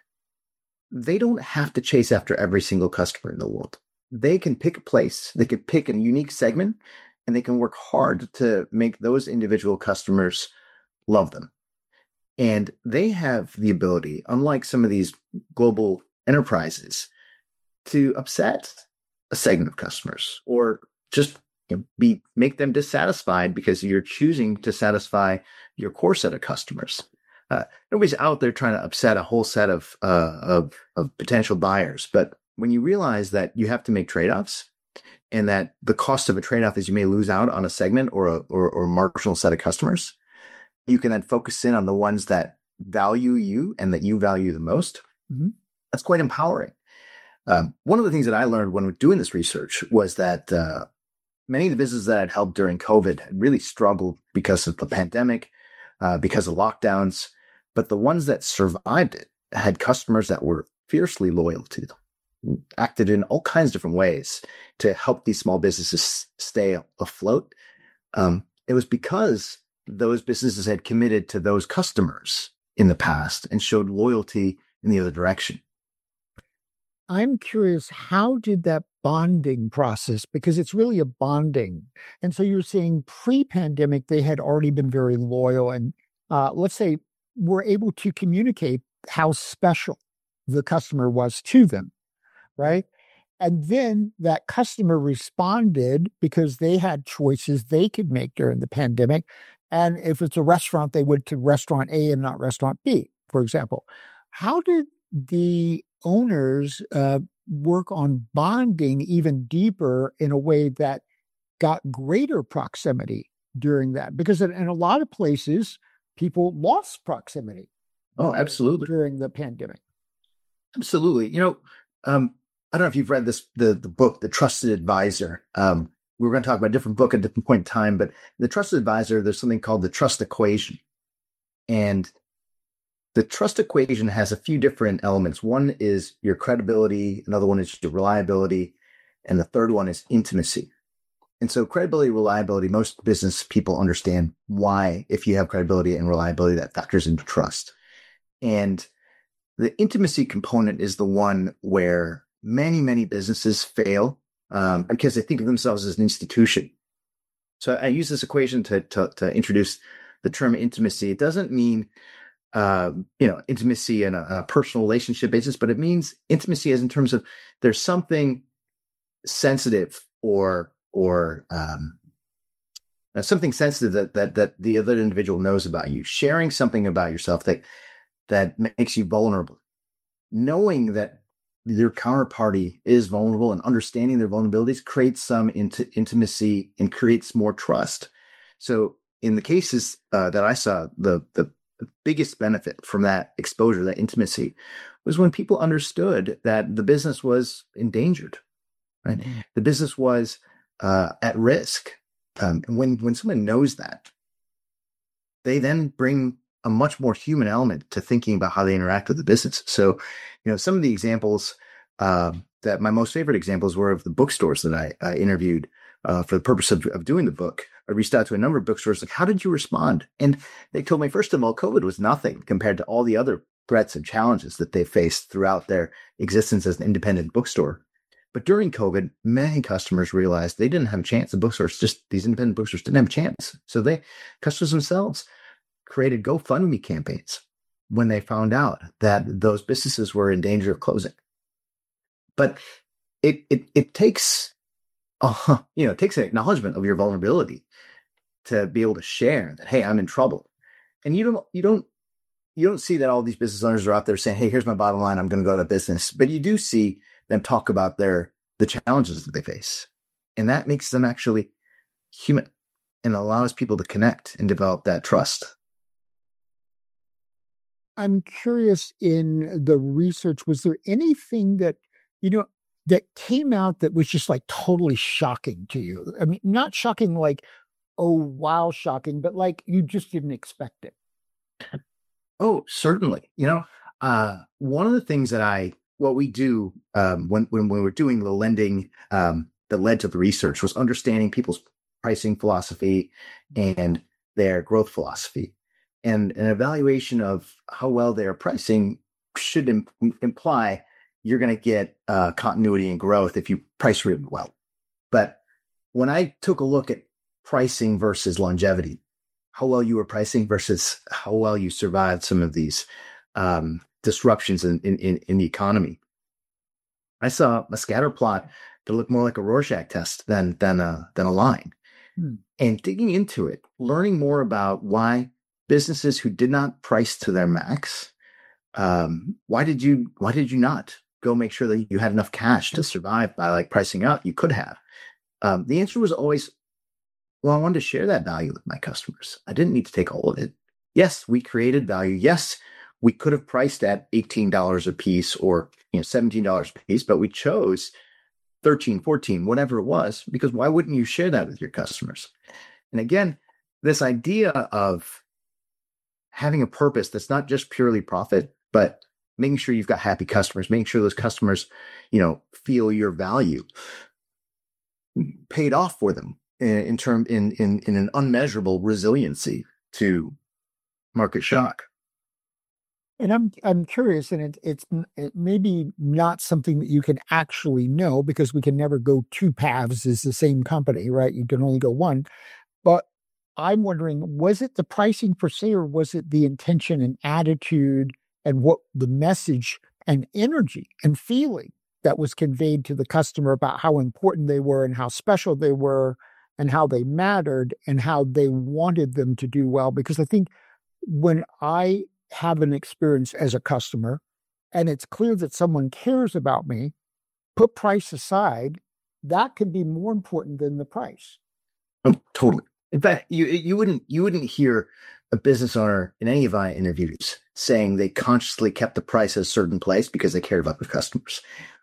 they don't have to chase after every single customer in the world. They can pick a place, they can pick a unique segment, and they can work hard to make those individual customers love them. And they have the ability, unlike some of these global enterprises, to upset a segment of customers or just make them dissatisfied because you're choosing to satisfy your core set of customers. Nobody's out there trying to upset a whole set of potential buyers. But when you realize that you have to make trade-offs and that the cost of a trade-off is you may lose out on a segment or a marginal set of customers, you can then focus in on the ones that value you and that you value the most. Mm-hmm. That's quite empowering. One of the things that I learned when doing this research was that many of the businesses that I'd helped during COVID had really struggled because of the pandemic, because of lockdowns. But the ones that survived it had customers that were fiercely loyal to them, acted in all kinds of different ways to help these small businesses stay afloat. It was because those businesses had committed to those customers in the past and showed loyalty in the other direction. I'm curious, how did that bonding process, because it's really a bonding. And so you're saying pre-pandemic, they had already been very loyal and let's say were able to communicate how special the customer was to them, right? And then that customer responded because they had choices they could make during the pandemic. And if it's a restaurant, they went to restaurant A and not restaurant B, for example. How did the owners work on bonding even deeper in a way that got greater proximity during that? Because in a lot of places, people lost proximity. Oh, absolutely. During the pandemic. Absolutely. I don't know if you've read the book, The Trusted Advisor. we're going to talk about a different book at a different point in time, but the trusted advisor, there's something called the trust equation. And the trust equation has a few different elements. One is your credibility, another one is your reliability, and the third one is intimacy. And so credibility, reliability, most business people understand why, if you have credibility and reliability, that factors into trust. And the intimacy component is the one where many, many businesses fail because they think of themselves as an institution. So I use this equation to introduce the term intimacy. It doesn't mean intimacy in a personal relationship basis, but it means intimacy as in terms of there's something sensitive or something sensitive that the other individual knows about you, sharing something about yourself that makes you vulnerable, knowing that your counterparty is vulnerable and understanding their vulnerabilities creates some intimacy and creates more trust. So in the cases that I saw, the biggest benefit from that exposure, that intimacy, was when people understood that the business was endangered, right? Mm-hmm. The business was at risk. And when someone knows that, they then bring a much more human element to thinking about how they interact with the business. So, some of the examples that my most favorite examples were of the bookstores that I interviewed for the purpose of doing the book. I reached out to a number of bookstores, like, how did you respond? And they told me, first of all, COVID was nothing compared to all the other threats and challenges that they faced throughout their existence as an independent bookstore. But during COVID, many customers realized they didn't have a chance. These independent bookstores didn't have a chance. So customers themselves created GoFundMe campaigns when they found out that those businesses were in danger of closing. But it takes it takes an acknowledgement of your vulnerability to be able to share that, hey, I'm in trouble. And you don't see that all these business owners are out there saying, hey, here's my bottom line, I'm going to go out of business. But you do see them talk about the challenges that they face. And that makes them actually human and allows people to connect and develop that trust. I'm curious, in the research, was there anything that came out that was just like totally shocking to you? I mean, not shocking like, oh, wow, shocking, but like you just didn't expect it. Oh, certainly. One of the things what we do when we're doing the lending that led to the research was understanding people's pricing philosophy and their growth philosophy. And an evaluation of how well they are pricing should imply you're going to get continuity and growth if you price really well. But when I took a look at pricing versus longevity, how well you were pricing versus how well you survived some of these disruptions in the economy, I saw a scatter plot that looked more like a Rorschach test than a line. And digging into it, learning more about why businesses who did not price to their max, why did you not go make sure that you had enough cash to survive by like pricing up? You could have. The answer was always, well, I wanted to share that value with my customers. I didn't need to take all of it. Yes, we created value. Yes, we could have priced at $18 a piece or $17 a piece, but we chose $13, $14, whatever it was, because why wouldn't you share that with your customers? And again, this idea of having a purpose that's not just purely profit, but making sure you've got happy customers, making sure those customers, feel your value, paid off for them in an unmeasurable resiliency to market shock. And I'm curious, and it may be not something that you can actually know because we can never go two paths as the same company, right? You can only go one. But I'm wondering, was it the pricing per se, or was it the intention and attitude and what the message and energy and feeling that was conveyed to the customer about how important they were and how special they were and how they mattered and how they wanted them to do well? Because I think when I have an experience as a customer and it's clear that someone cares about me, put price aside, that could be more important than the price. Oh, totally. In fact, you wouldn't hear a business owner in any of my interviews saying they consciously kept the price at a certain place because they cared about their customers.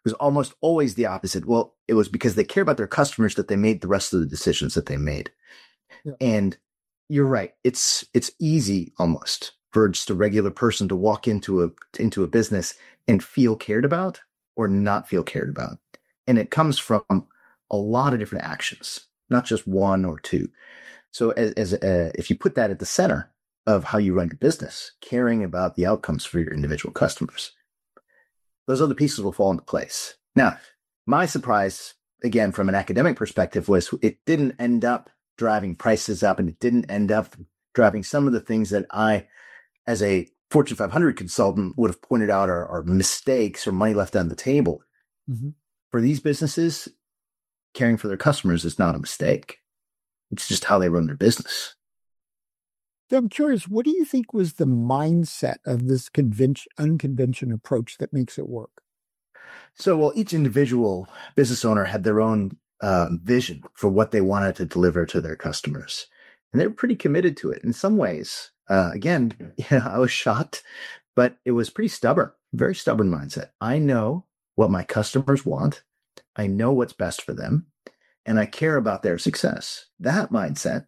was almost always the opposite. Well, it was because they care about their customers that they made the rest of the decisions that they made. Yeah. And you're right. It's easy almost for just a regular person to walk into a business and feel cared about or not feel cared about. And it comes from a lot of different actions, not just one or two. So if you put that at the center of how you run your business, caring about the outcomes for your individual customers, those other pieces will fall into place. Now, my surprise, again, from an academic perspective, was it didn't end up driving prices up, and it didn't end up driving some of the things that I, as a Fortune 500 consultant, would have pointed out are mistakes or money left on the table. Mm-hmm. For these businesses, caring for their customers is not a mistake. It's just how they run their business. So I'm curious, what do you think was the mindset of this unconventional approach that makes it work? So, well, each individual business owner had their own vision for what they wanted to deliver to their customers. And they were pretty committed to it. In some ways, again, I was shocked, but it was pretty stubborn, very stubborn mindset. I know what my customers want. I know what's best for them, and I care about their success. That mindset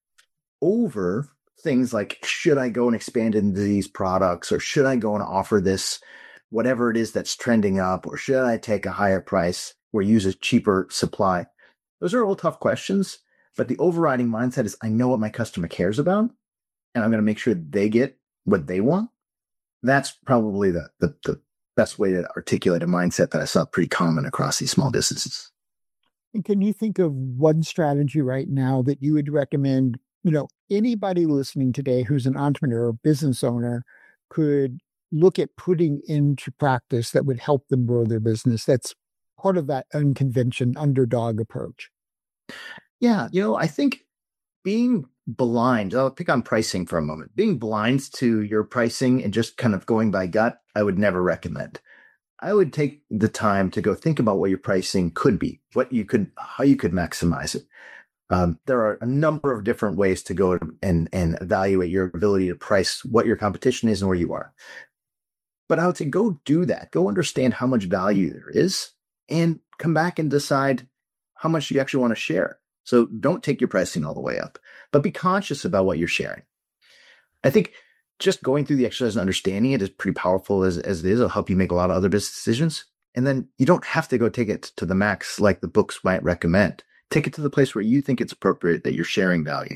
over things like, should I go and expand into these products, or should I go and offer this, whatever it is that's trending up, or should I take a higher price or use a cheaper supply? Those are all tough questions, but the overriding mindset is, I know what my customer cares about, and I'm going to make sure they get what they want. That's probably the best way to articulate a mindset that I saw pretty common across these small businesses. And can you think of one strategy right now that you would recommend, anybody listening today who's an entrepreneur or business owner could look at putting into practice that would help them grow their business? That's part of that unconventional underdog approach. Yeah. I think being blind, I'll pick on pricing for a moment, being blind to your pricing and just kind of going by gut, I would never recommend. I would take the time to go think about what your pricing could be, how you could maximize it. There are a number of different ways to go and evaluate your ability to price what your competition is and where you are. But I would say go do that. Go understand how much value there is and come back and decide how much you actually want to share. So don't take your pricing all the way up, but be conscious about what you're sharing. I think just going through the exercise and understanding it is pretty powerful as it is. It'll help you make a lot of other business decisions. And then you don't have to go take it to the max like the books might recommend. Take it to the place where you think it's appropriate that you're sharing value.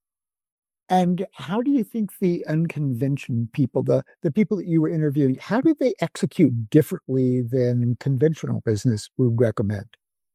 And how do you think the unconventional people, the people that you were interviewing, how do they execute differently than conventional business would recommend?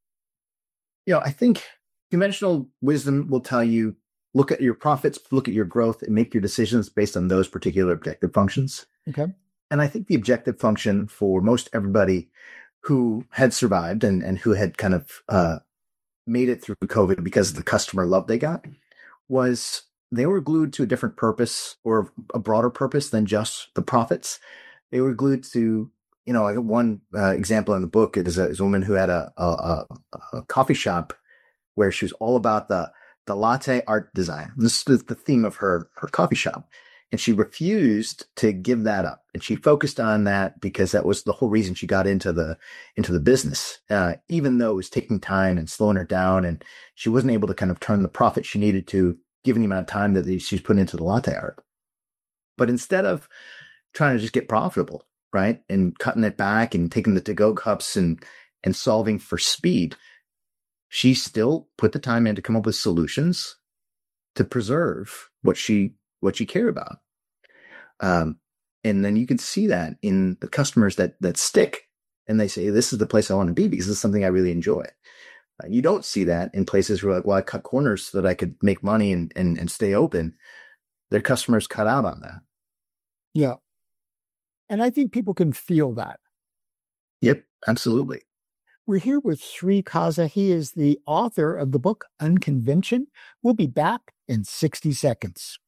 I think conventional wisdom will tell you, look at your profits, look at your growth, and make your decisions based on those particular objective functions. Okay. And I think the objective function for most everybody who had survived and who had kind of made it through COVID because of the customer love they got was they were glued to a different purpose or a broader purpose than just the profits. They were glued to, like one example in the book is a woman who had a coffee shop where she was all about the latte art design. This is the theme of her coffee shop. And she refused to give that up. And she focused on that because that was the whole reason she got into the business, even though it was taking time and slowing her down. And she wasn't able to kind of turn the profit she needed to, given the amount of time that she was putting into the latte art. But instead of trying to just get profitable, right, and cutting it back and taking the to-go cups and solving for speed, she still put the time in to come up with solutions to preserve what she cared about. And then you can see that in the customers that stick and they say, this is the place I want to be because this is something I really enjoy. You don't see that in places where I cut corners so that I could make money and stay open. Their customers cut out on that. Yeah. And I think people can feel that. Yep, absolutely. We're here with Sri Kaza. He is the author of the book Unconvention. We'll be back in 60 seconds.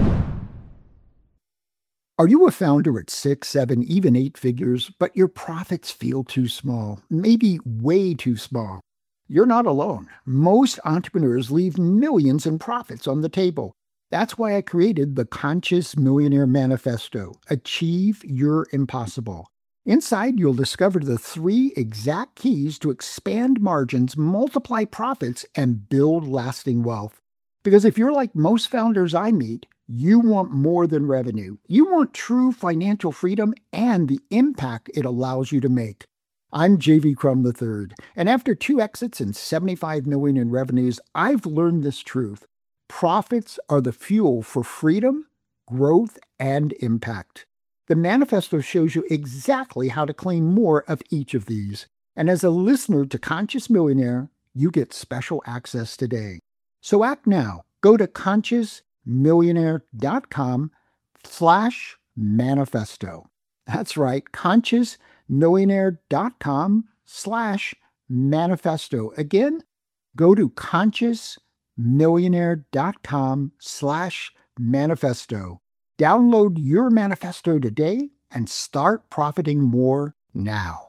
Are you a founder at 6, 7, even 8 figures, but your profits feel too small, maybe way too small? You're not alone. Most entrepreneurs leave millions in profits on the table. That's why I created the Conscious Millionaire Manifesto, Achieve Your Impossible. Inside, you'll discover the 3 exact keys to expand margins, multiply profits, and build lasting wealth. Because if you're like most founders I meet, you want more than revenue. You want true financial freedom and the impact it allows you to make. I'm J.V. Crum III, and after 2 exits and $75 million in revenues, I've learned this truth. Profits are the fuel for freedom, growth, and impact. The manifesto shows you exactly how to claim more of each of these. And as a listener to Conscious Millionaire, you get special access today. So act now. Go to consciousmillionaire.com/manifesto. That's right, consciousmillionaire.com/manifesto. Again, go to consciousmillionaire.com/manifesto. Download your manifesto today and start profiting more now.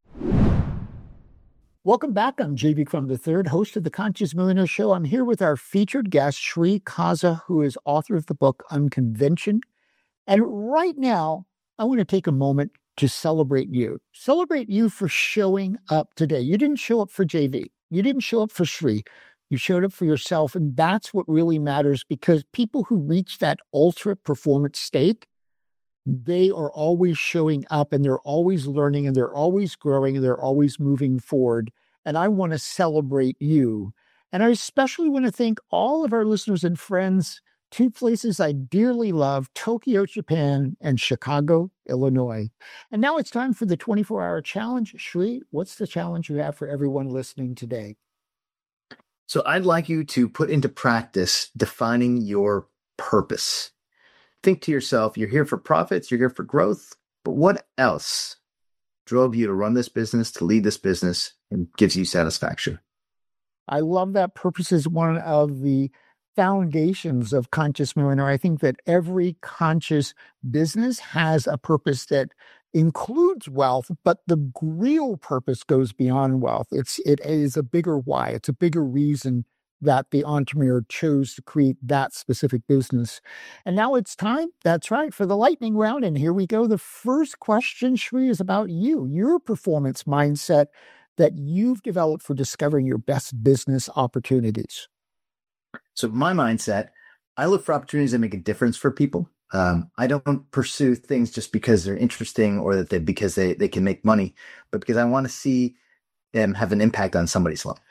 Welcome back. I'm J.V. Crum III, host of the Conscious Millionaire Show. I'm here with our featured guest, Sri Kaza, who is author of the book Unconvention. And right now, I want to take a moment to celebrate you. Celebrate you for showing up today. You didn't show up for JV. You didn't show up for Sri. You showed up for yourself. And that's what really matters, because people who reach that ultra performance state, they are always showing up and they're always learning and they're always growing and they're always moving forward. And I want to celebrate you. And I especially want to thank all of our listeners and friends, 2 places I dearly love, Tokyo, Japan, and Chicago, Illinois. And now it's time for the 24-hour challenge. Sri, what's the challenge you have for everyone listening today? So I'd like you to put into practice defining your purpose. Think to yourself, you're here for profits, you're here for growth, but what else drove you to run this business, to lead this business, and gives you satisfaction? I love that. Purpose is one of the foundations of Conscious Millionaire. I think that every conscious business has a purpose that includes wealth, but the real purpose goes beyond wealth. It is a bigger why. It's a bigger reason that the entrepreneur chose to create that specific business. And now it's time, that's right, for the lightning round. And here we go. The first question, Sri, is about you, your performance mindset that you've developed for discovering your best business opportunities. So my mindset, I look for opportunities that make a difference for people. I don't pursue things just because they're interesting or that because they can make money, but because I want to see them have an impact on somebody's life.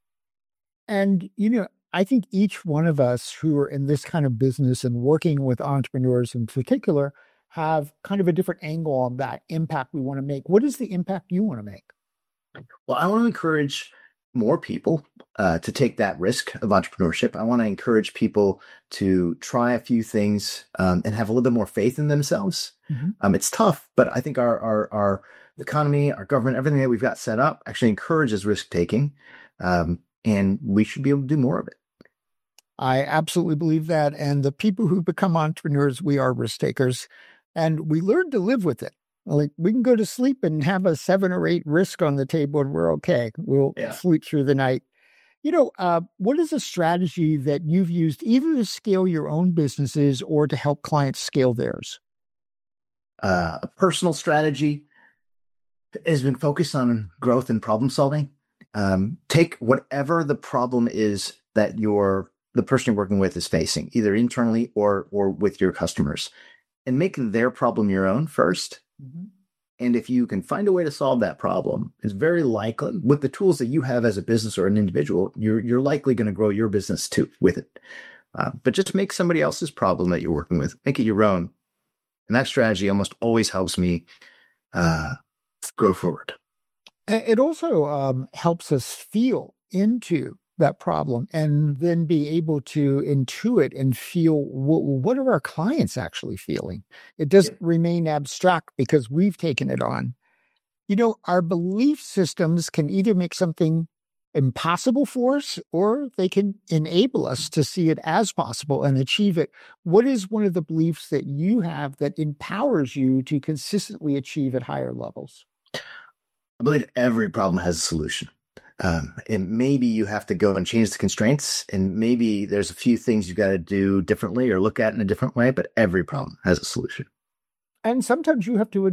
And, I think each one of us who are in this kind of business and working with entrepreneurs in particular have kind of a different angle on that impact we want to make. What is the impact you want to make? Well, I want to encourage more people to take that risk of entrepreneurship. I want to encourage people to try a few things and have a little bit more faith in themselves. Mm-hmm. It's tough, but I think our economy, our government, everything that we've got set up actually encourages risk-taking, and we should be able to do more of it. I absolutely believe that. And the people who become entrepreneurs, we are risk takers, and we learn to live with it. Like, we can go to sleep and have a 7 or 8 risk on the table and we're okay. We'll sleep through the night. What is a strategy that you've used either to scale your own businesses or to help clients scale theirs? A personal strategy has been focused on growth and problem solving. Take whatever the problem is that the person you're working with is facing, either internally or with your customers, and make their problem your own first. Mm-hmm. And if you can find a way to solve that problem, it's very likely, with the tools that you have as a business or an individual, you're likely going to grow your business too with it. But just make somebody else's problem that you're working with, make it your own. And that strategy almost always helps me grow forward. It also helps us feel into that problem and then be able to intuit and feel what are our clients actually feeling. It doesn't remain abstract because we've taken it on. Our belief systems can either make something impossible for us or they can enable us to see it as possible and achieve it. What is one of the beliefs that you have that empowers you to consistently achieve at higher levels? I believe every problem has a solution. And maybe you have to go and change the constraints, and maybe there's a few things you got to do differently or look at in a different way, but every problem has a solution. And sometimes you have to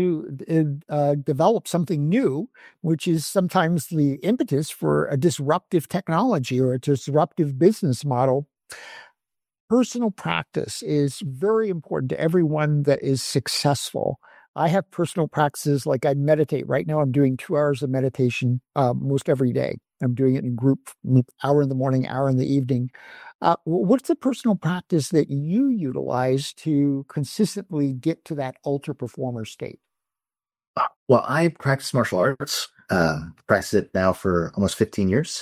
develop something new, which is sometimes the impetus for a disruptive technology or a disruptive business model. Personal practice is very important to everyone that is successful. I have personal practices like I meditate. Right now, I'm doing 2 hours of meditation most every day. I'm doing it in group, hour in the morning, hour in the evening. What's the personal practice that you utilize to consistently get to that ultra performer state? Well, I practice martial arts, practice it now for almost 15 years.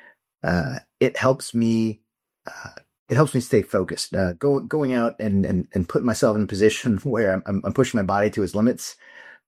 It helps me. It helps me stay focused. Going out and putting myself in a position where I'm pushing my body to its limits.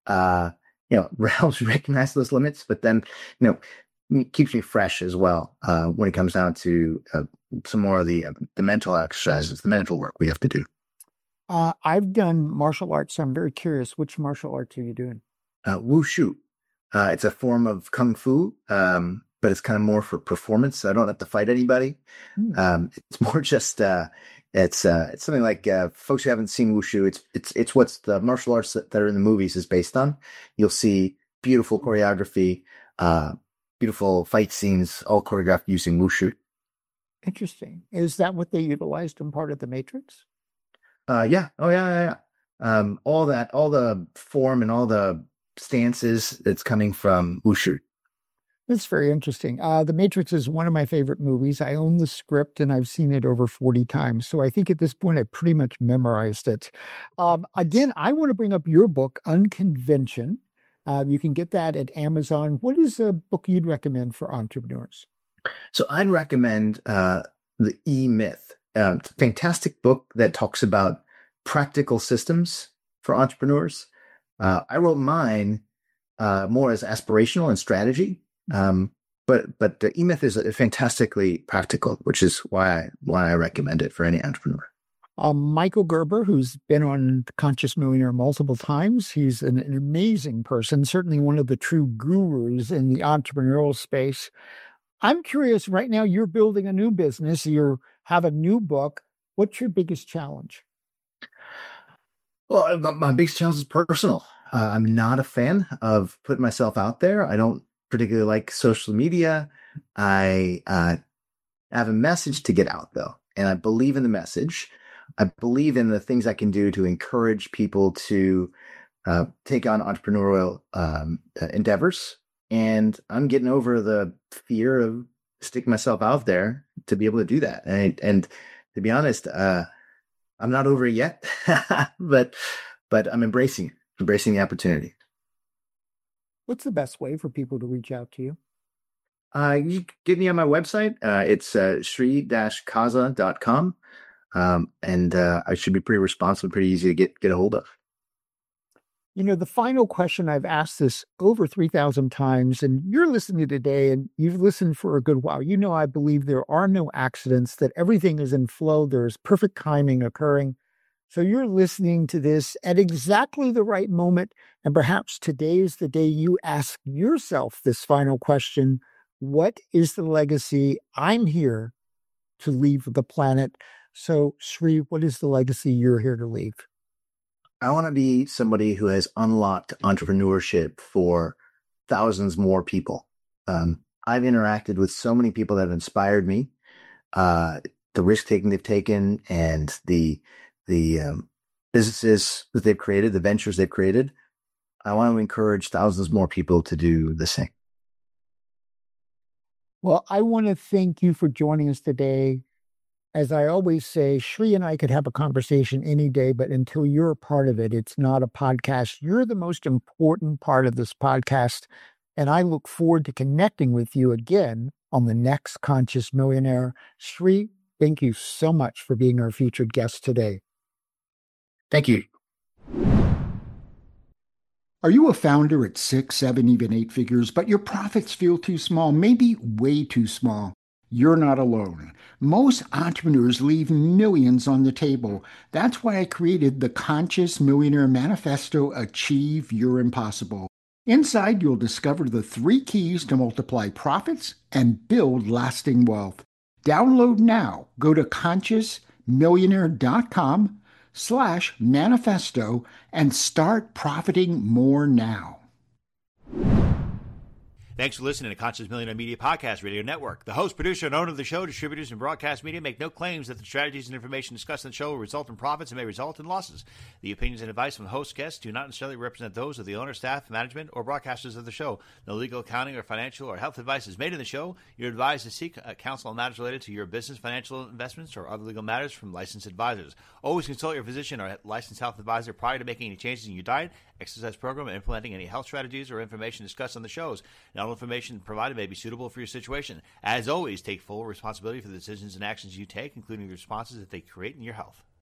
Helps me recognize those limits, but then keeps me fresh as well when it comes down to some more of the mental exercises, the mental work we have to do. I've done martial arts, so I'm very curious. Which martial arts are you doing? Wushu. It's a form of kung fu, but it's kind of more for performance. I don't have to fight anybody. It's more just it's something like folks who haven't seen Wushu. It's what's the martial arts that are in the movies is based on. You'll see beautiful choreography, beautiful fight scenes, all choreographed using Wushu. Interesting. Is that what they utilized in part of the Matrix? Yeah. Oh, yeah. All the form and all the stances that's coming from Wushu. That's very interesting. The Matrix is one of my favorite movies. I own the script and I've seen it over 40 times. So I think at this point, I pretty much memorized it. Again, I want to bring up your book, Unconvention. You can get that at Amazon. What is a book you'd recommend for entrepreneurs? So I'd recommend The E-Myth. It's a fantastic book that talks about practical systems for entrepreneurs. I wrote mine more as aspirational and strategy. But the E-Myth is fantastically practical, which is why I recommend it for any entrepreneur. Michael Gerber, who's been on The Conscious Millionaire multiple times, he's an amazing person, certainly one of the true gurus in the entrepreneurial space. I'm curious, right now you're building a new business, you have a new book. What's your biggest challenge? Well, my biggest challenge is personal. I'm not a fan of putting myself out there. I don't particularly like social media. I have a message to get out, though, and I believe in the message. I believe in the things I can do to encourage people to take on entrepreneurial endeavors. And I'm getting over the fear of sticking myself out there to be able to do that. And to be honest, I'm not over it yet, but I'm embracing the opportunity. What's the best way for people to reach out to you? You can get me on my website. It's sri-kaza.com. And I should be pretty responsive, pretty easy to get a hold of. The final question, I've asked this over 3,000 times, and you're listening today and you've listened for a good while. I believe there are no accidents, that everything is in flow. There's perfect timing occurring. So you're listening to this at exactly the right moment. And perhaps today is the day you ask yourself this final question: what is the legacy I'm here to leave the planet? So, Sri, what is the legacy you're here to leave? I want to be somebody who has unlocked entrepreneurship for thousands more people. I've interacted with so many people that have inspired me, the risk taking they've taken, and the businesses that they've created, the ventures they've created. I want to encourage thousands more people to do the same. Well, I want to thank you for joining us today. As I always say, Sri and I could have a conversation any day, but until you're a part of it, it's not a podcast. You're the most important part of this podcast. And I look forward to connecting with you again on the next Conscious Millionaire. Sri, thank you so much for being our featured guest today. Thank you. Are you a founder at 6, 7, even 8 figures, but your profits feel too small, maybe way too small? You're not alone. Most entrepreneurs leave millions on the table. That's why I created the Conscious Millionaire Manifesto, Achieve Your Impossible. Inside, you'll discover the 3 keys to multiply profits and build lasting wealth. Download now. Go to consciousmillionaire.com. www.consciousmillionaire.com/manifesto and start profiting more now. Thanks for listening to Conscious Millionaire Media Podcast Radio Network. The host, producer, and owner of the show, distributors, and broadcast media make no claims that the strategies and information discussed in the show will result in profits and may result in losses. The opinions and advice from the host guests do not necessarily represent those of the owner, staff, management, or broadcasters of the show. No legal, accounting, or financial or health advice is made in the show. You're advised to seek counsel on matters related to your business, financial investments, or other legal matters from licensed advisors. Always consult your physician or licensed health advisor prior to making any changes in your diet, exercise program, and implementing any health strategies or information discussed on the shows. Not all information provided may be suitable for your situation. As always, take full responsibility for the decisions and actions you take, including the responses that they create in your health.